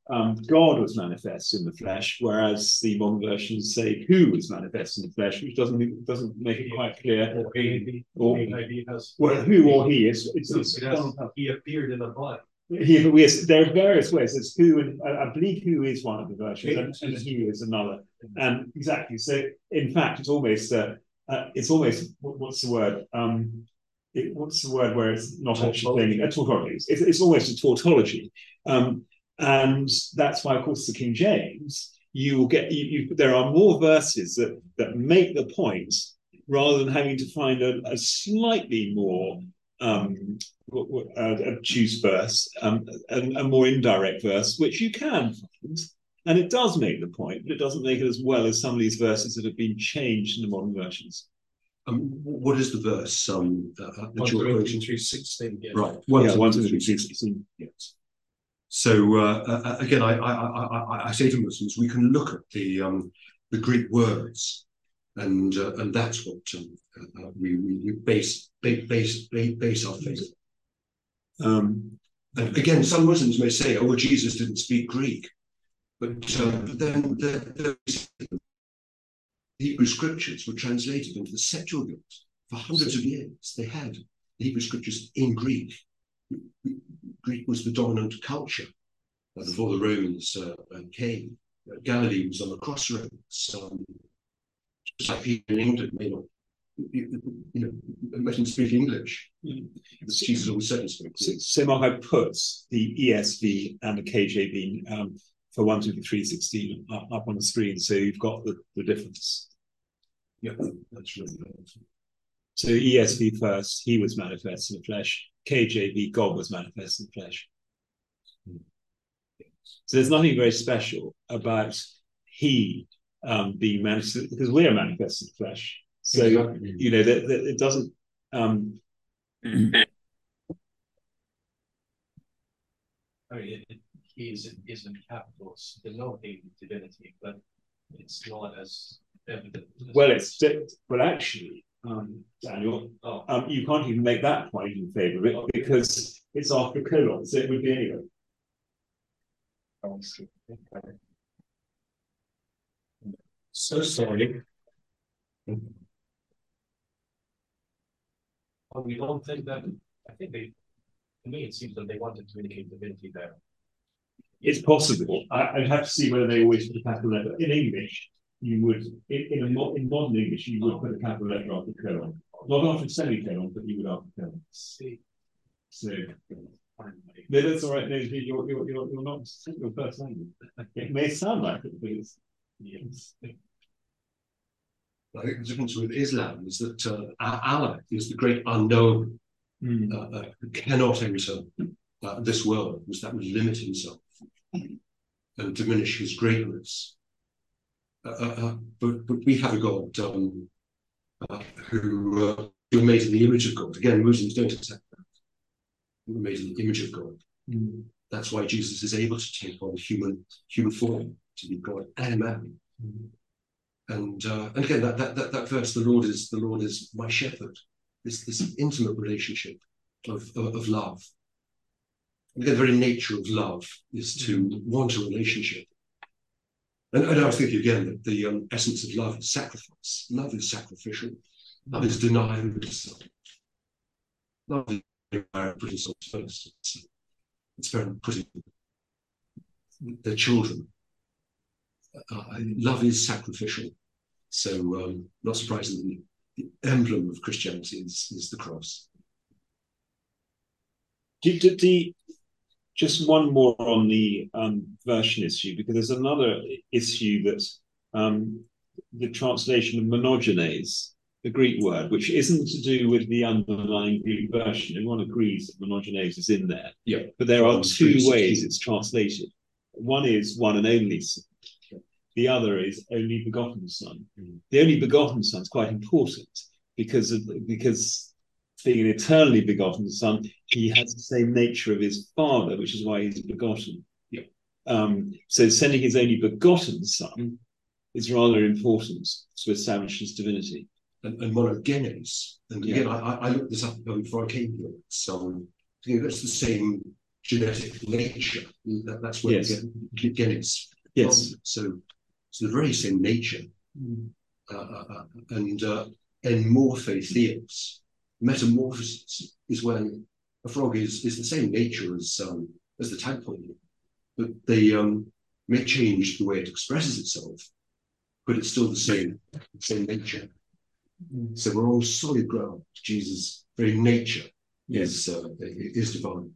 Speaker 1: um, God was manifest in the flesh, whereas the modern versions say who was manifest in the flesh, which doesn't doesn't make it quite clear.
Speaker 4: Or he,
Speaker 1: or,
Speaker 4: maybe has,
Speaker 1: well, who or he is. It's,
Speaker 4: it's,
Speaker 1: it's,
Speaker 4: it has, he appeared in a body.
Speaker 1: He, yes, there are various ways. There's who, and I, I believe who is one of the versions, and, and he is another. And exactly. So, in fact, it's almost uh, uh, it's almost what, what's the word? Um, it, what's the word where it's not actually claiming a tautology? It's, it's almost a tautology, um, and that's why, of course, the King James, you will get you, you, there are more verses that that make the point rather than having to find a, a slightly more um, uh, obtuse verse, um, a, a more indirect verse, which you can find, and it does make the point, but it doesn't make it as well as some of these verses that have been changed in the modern versions.
Speaker 2: Um, what is the verse? Um, uh,
Speaker 4: one Corinthians sixteen, yeah.
Speaker 2: Right.
Speaker 1: One, yeah, one Timothy three sixteen.
Speaker 2: Yes. So uh, uh, again, I, I, I, I say to Muslims, we can look at the um, the Greek words, and uh, and that's what um, uh, we, we base base base base our faith. Um, and again, some Muslims may say, "Oh, well, Jesus didn't speak Greek," but, uh, but then the, the Hebrew scriptures were translated into the Septuagint for hundreds of years. They had the Hebrew scriptures in Greek. Greek was the dominant culture uh, before the Romans uh, came. Uh, Galilee was on the crossroads. Um, just like people in England may not, you, you know, mustn't speak English. Mm. Jesus always said so.
Speaker 1: So Mark, I put the E S V and the K J V um, for one Timothy three sixteen up, up on the screen, so you've got the, the difference.
Speaker 2: Yeah, that's really good.
Speaker 1: So E S V first, he was manifest in the flesh. K J V, God was manifest in the flesh. So there's nothing very special about he um, being manifest, because we are manifest in the flesh. So, exactly. You know, that, that it doesn't... Um,
Speaker 4: I mean, it, he is, is in capitals, denoting divinity, but it's not as evident. As
Speaker 1: well, it's... Well, actually... Um, Daniel, oh. um, you can't even make that point in favour of it because it's after colon, so it would be anyway.
Speaker 4: So sorry. Well, we don't think that. I think they, to me, it seems that they wanted to indicate divinity there.
Speaker 1: It's possible. I, I'd have to see whether they always put a capital letter in English. You would, in, in, a, in modern English, you would put a capital letter after colon. Not after semicolon, but you would after colon. See. So, no, that's all right. No, you're, you're, you're, you're not your first language. It may sound like it, but it's. Yes.
Speaker 2: I think the difference with Islam is that uh, Allah is the great unknown mm. uh, uh, who cannot enter uh, this world, because that would limit himself and diminish his greatness. Uh, uh, but, but we have a God um, uh, who uh, who were made in the image of God. Again, Muslims don't accept that. We were made in the image of God. Mm. That's why Jesus is able to take on human human form, to be God and man. Mm. And uh, and again, that, that that that verse, the Lord is the Lord is my shepherd. This this intimate relationship of of, of love. And again, the very nature of love is to want a relationship. And, and I was thinking again that the um, essence of love is sacrifice. Love is sacrificial. Love is denying itself. Love is putting yourself first. It's, it's very putting their children. Uh, love is sacrificial. So, um, not surprisingly, the emblem of Christianity is, is the cross.
Speaker 1: Do, do, do, just one more on the um, version issue, because there's another issue that um, the translation of monogenes, the Greek word, which isn't to do with the underlying Greek version. Everyone agrees that monogenes is in there.
Speaker 2: Yeah.
Speaker 1: But there are two ways it's translated. One is one and only son. The other is only begotten son. Mm. The only begotten son is quite important because of, because being an eternally begotten son, he has the same nature of his father, which is why he's begotten.
Speaker 2: Yeah.
Speaker 1: Um, so sending his only begotten son is rather important to establish his divinity.
Speaker 2: And, and monogenes, and again, yeah. I, I looked this up before I came here. So you know, that's the same genetic nature. That, that's where
Speaker 1: yes.
Speaker 2: we get, get its
Speaker 1: yes.
Speaker 2: from. So it's the very same nature. Mm. Uh, uh, and uh, enmorphe theos, metamorphosis, is when a frog is, is the same nature as um, as the tadpole, but they um, may change the way it expresses itself, but it's still the same same nature. Mm. So we're on solid ground. Jesus' very nature yes. is uh, is divine.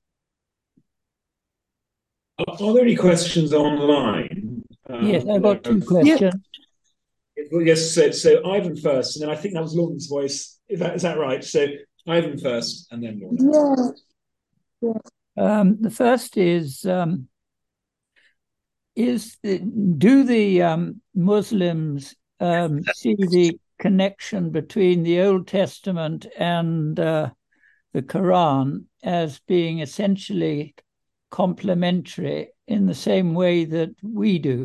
Speaker 1: Are, are there any questions online?
Speaker 3: Um, yes, I've got two questions.
Speaker 1: Well, yes, so, so Ivan first, and then I think that was Lorna's voice. Is that is that right? So Ivan first, and then Lorna.
Speaker 3: Yeah. yeah. Um, the first is um, is the, do the um, Muslims um, see the connection between the Old Testament and uh, the Quran as being essentially complementary in the same way that we do?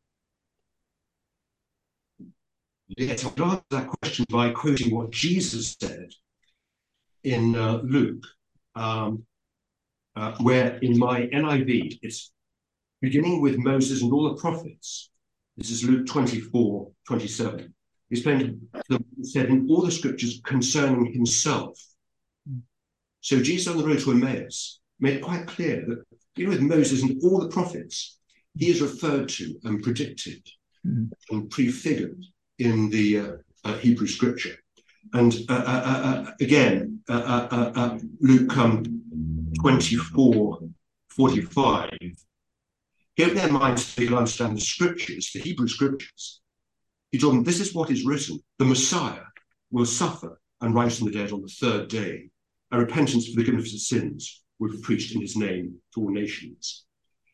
Speaker 2: Yes, I'll answer that question by quoting what Jesus said in uh, Luke, um, uh, where in my N I V, it's beginning with Moses and all the prophets. This is Luke twenty-four, twenty-seven. He said in all the scriptures concerning himself. So Jesus on the road to Emmaus made it quite clear that, you know, with Moses and all the prophets, he is referred to and predicted mm. and prefigured in the uh, uh, Hebrew scripture. And uh, uh, uh, again, uh, uh, uh, Luke um, twenty-four, forty-five, give their minds so they can understand the scriptures, the Hebrew scriptures. He told them, this is what is written, the Messiah will suffer and rise from the dead on the third day, and repentance for the forgiveness of sins will be preached in his name to all nations.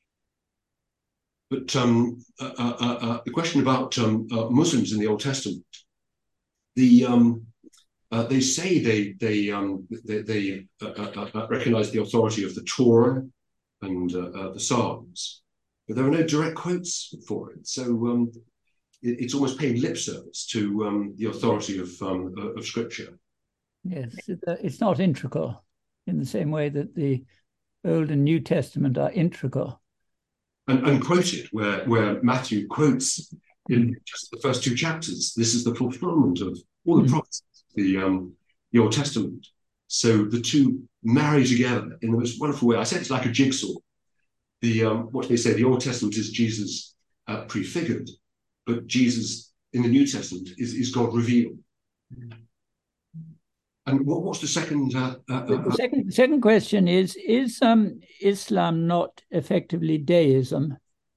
Speaker 2: But um, uh, uh, uh, the question about um, uh, Muslims in the Old Testament, the um, uh, they say they they um, they, they uh, uh, uh, recognize the authority of the Torah and uh, uh, the Psalms, but there are no direct quotes for it. So um, it, it's almost paying lip service to um, the authority of um, of Scripture.
Speaker 3: Yes, it's not integral in the same way that the Old and New Testament are integral.
Speaker 2: And, and quoted, where, where Matthew quotes in just the first two chapters, this is the fulfillment of all the mm. prophecies, the, um, the Old Testament. So the two marry together in the most wonderful way. I said it's like a jigsaw. The um, what they say, the Old Testament is Jesus uh, prefigured, but Jesus in the New Testament is, is God revealed. Mm. And what, what's the second? Uh, uh,
Speaker 3: the second second question is: Is um, Islam not effectively deism?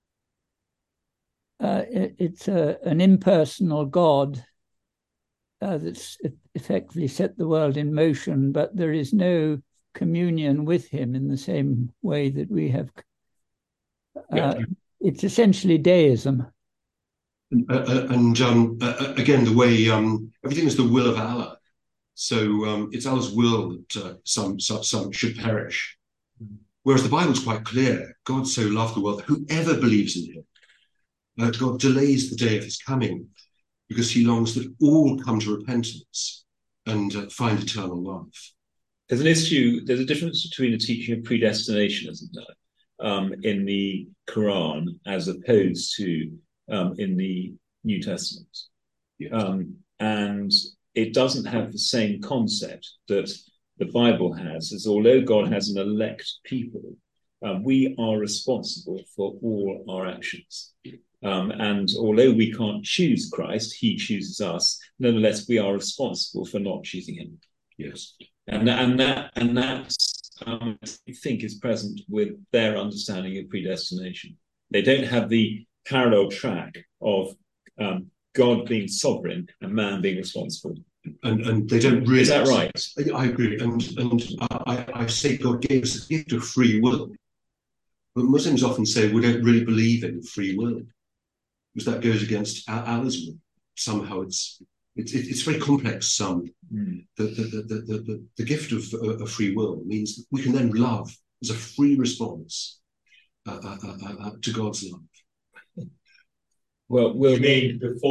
Speaker 3: Uh, it, it's a, an impersonal God uh, that's effectively set the world in motion, but there is no communion with him in the same way that we have. Uh, yeah. It's essentially deism.
Speaker 2: Uh, and um, uh, again, the way um, everything is the will of Allah. So um, it's Allah's will that uh, some, some some should perish. Whereas the Bible's quite clear. God so loved the world that whoever believes in him, uh, God delays the day of his coming because he longs that all come to repentance and uh, find eternal life.
Speaker 1: There's an issue, there's a difference between the teaching of predestination, isn't there, um, in the Quran as opposed to um, in the New Testament. Yes. Um, and it doesn't have the same concept that the Bible has, as although God has an elect people, um, we are responsible for all our actions. Um, and although we can't choose Christ, he chooses us, nonetheless, we are responsible for not choosing him.
Speaker 2: Yes.
Speaker 1: And, and that, and that um, I think is present with their understanding of predestination. They don't have the parallel track of um, God being sovereign and man being responsible.
Speaker 2: And and they don't really.
Speaker 1: Is that right?
Speaker 2: I agree. And and I, I say God gave us the gift of free will. But Muslims often say we don't really believe in free will, because that goes against Allah's will. Somehow it's it's it's very complex. Um, mm. the, the, the, the, the, the gift of, uh, of free will means that we can then love as a free response uh, uh, uh, uh, to God's love.
Speaker 4: Well, we'll mean before the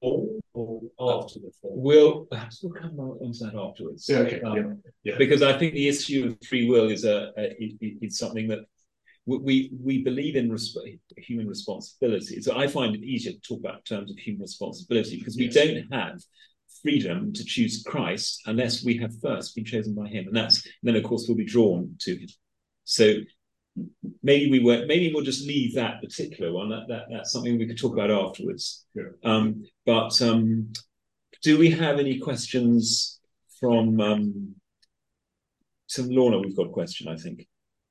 Speaker 4: fall or after the fall?
Speaker 1: We'll perhaps we'll come on to that afterwards.
Speaker 2: Yeah, okay.
Speaker 1: Um,
Speaker 2: yeah. Yeah.
Speaker 1: Because I think the issue of free will is a, a it's something that we we believe in resp- human responsibility. So I find it easier to talk about terms of human responsibility because we yes. don't have freedom to choose Christ unless we have first been chosen by him. And that's then of course we'll be drawn to him. So maybe we won't, maybe we'll just leave that particular one. That, that that's something we could talk about afterwards.
Speaker 2: Yeah.
Speaker 1: Um, but um, do we have any questions from um, from Lorna? We've got a question, I think.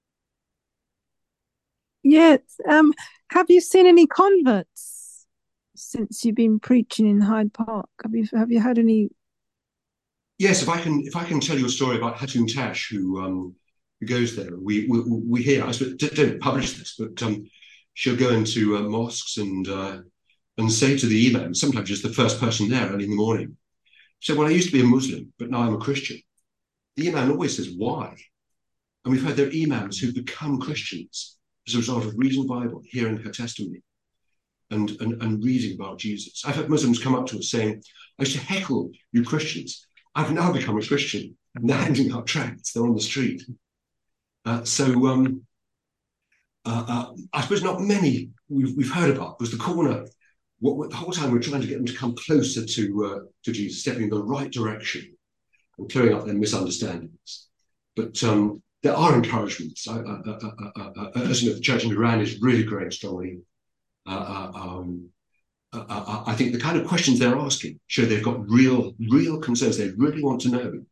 Speaker 5: Yes. Um, have you seen any converts since you've been preaching in Hyde Park? Have you have you had any?
Speaker 2: Yes, if I can if I can tell you a story about Hatun Tash, who um who goes there. We we, we hear. I don't publish this, but um, she'll go into uh, mosques and uh, and say to the imam, sometimes just the first person there early in the morning. So, well, I used to be a Muslim, but now I'm a Christian. The imam always says, why? And we've heard there are imams who've become Christians as a result of reading the Bible, hearing her testimony, and, and, and reading about Jesus. I've had Muslims come up to us saying, I used to heckle you Christians. I've now become a Christian. And they're handing out tracts. They're on the street. Uh, so um, uh, uh, I suppose not many we've, we've heard about was the corner. What, what, the whole time we're trying to get them to come closer to, uh, to Jesus, stepping in the right direction and clearing up their misunderstandings. But um, there are encouragements. I, uh, uh, uh, uh, uh, as you know, the church in Iran is really growing strongly. Uh, uh, um, uh, uh, I think the kind of questions they're asking show they've got real, real concerns. They really want to know.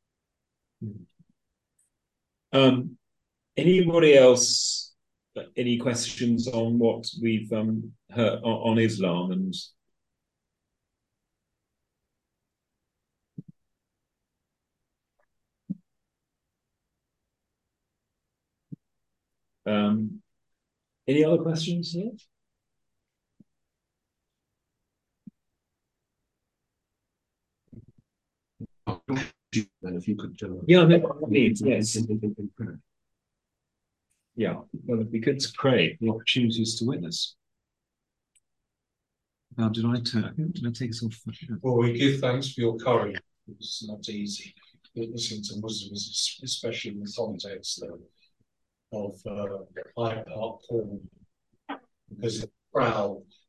Speaker 1: Um, anybody else? Any questions on what we've um, heard on, on Islam and? Um, any other questions here?
Speaker 2: And if you could, uh,
Speaker 1: yeah, no, please, yes. In, in, in prayer. Yeah, well, it'd be good to pray. The opportunities to witness. Now, did I turn? Did I take us off?
Speaker 4: Well, we give thanks for your courage. It's not easy witnessing to Muslims, especially in the context of, of uh, Hyde Park Corner, because it's proud